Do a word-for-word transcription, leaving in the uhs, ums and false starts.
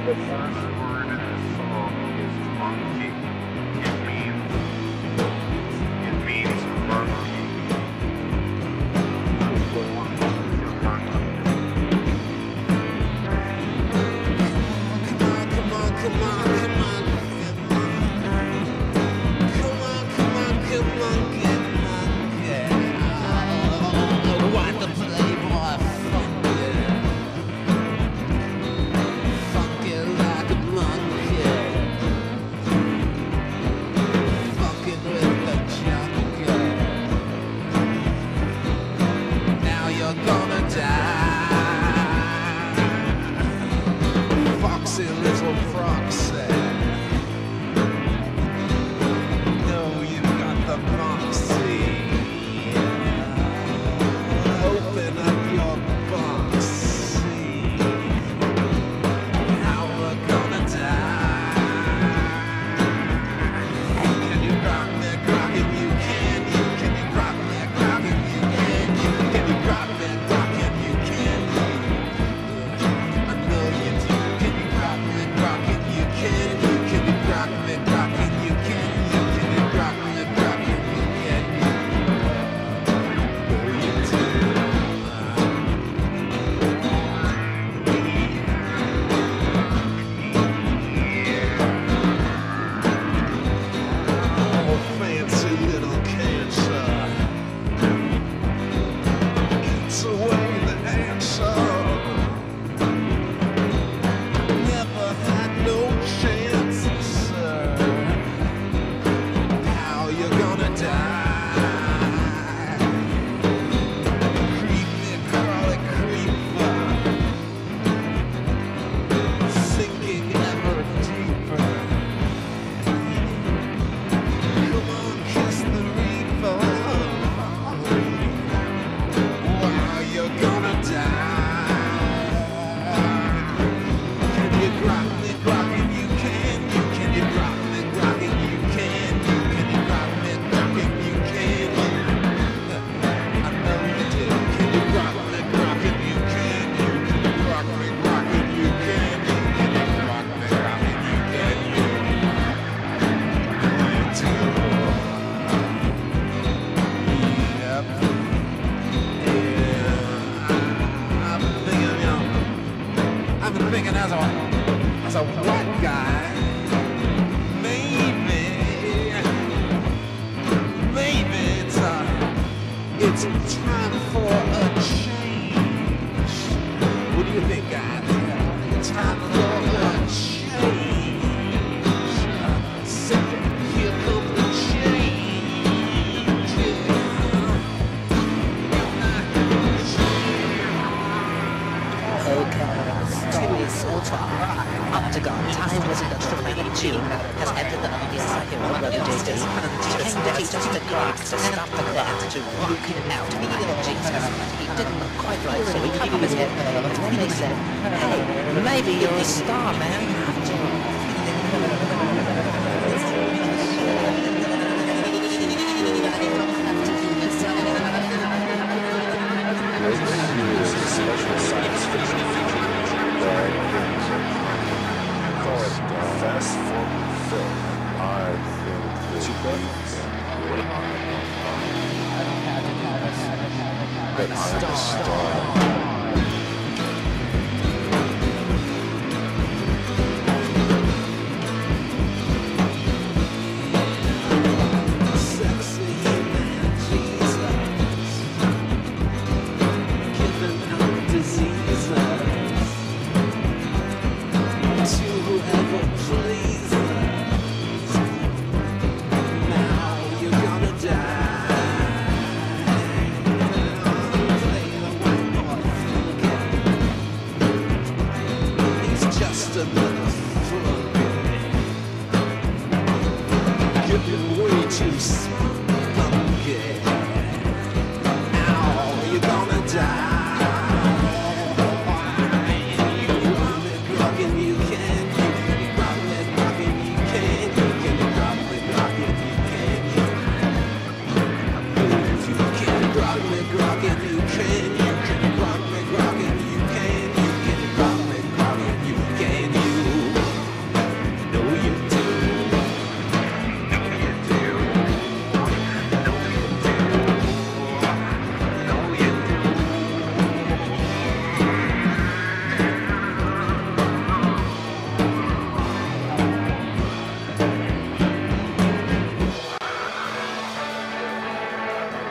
The first word in the song is monkey. It means, it means monkey. Come on, come on, come on, come on. Come on, come on, come on, come on, yeah. What the playboy funk, yeah. Funky like a monkey. Fucking with the jungle. Now you're gonna die. Foxy little Foxy. No, you've got the moxie. Open up your box. See how we're gonna die. Can you rock me, rock if you can? You can you rock me, rock if you can? You can you rock me, rock if you can? I know you do. Can you rock me, rock if you can? You can you rock me, rock if you can? You can you rock me, rock if you can? I know you do. Oh, fancy little cancer. It's away the answer. Never had no chance, sir. How you gonna die? Creepy, crawly creeper. Sinking ever deeper. Come on, kiss the reaper. Wow, you're gonna die. Can you rock me, rock if you can? You can you rock me, rock if you can? You can you rock me, rock if you can? I know you do. Can you rock me, rock if you can? You can you rock me, rock if you can? You can you rock me, rock if you can? You do. Yep. Yeah. I've been thinking, you know, I've been thinking as a, as a white guy, maybe, maybe it's, uh, it's time for a change. What do you think, guys? It's time for a change. So here comes the change. Okay, Tilly Silver. Octagon, time resident from June, has entered the audience here on Radio J D. He came to teach us the craft to stop the clock, to rock it out, be like Jesus. He didn't look quite right, so we cut off his head. And then they said, hey, maybe you're a star, man. This is a special science fiction feature by call it Fast Forward Film. I think it means that I'm a star. Sexy man, Jesus, giving out diseases to whoever pleases. Now you're gonna die. Play the white boy flunky. He's just another flunky. Getting way too spunky.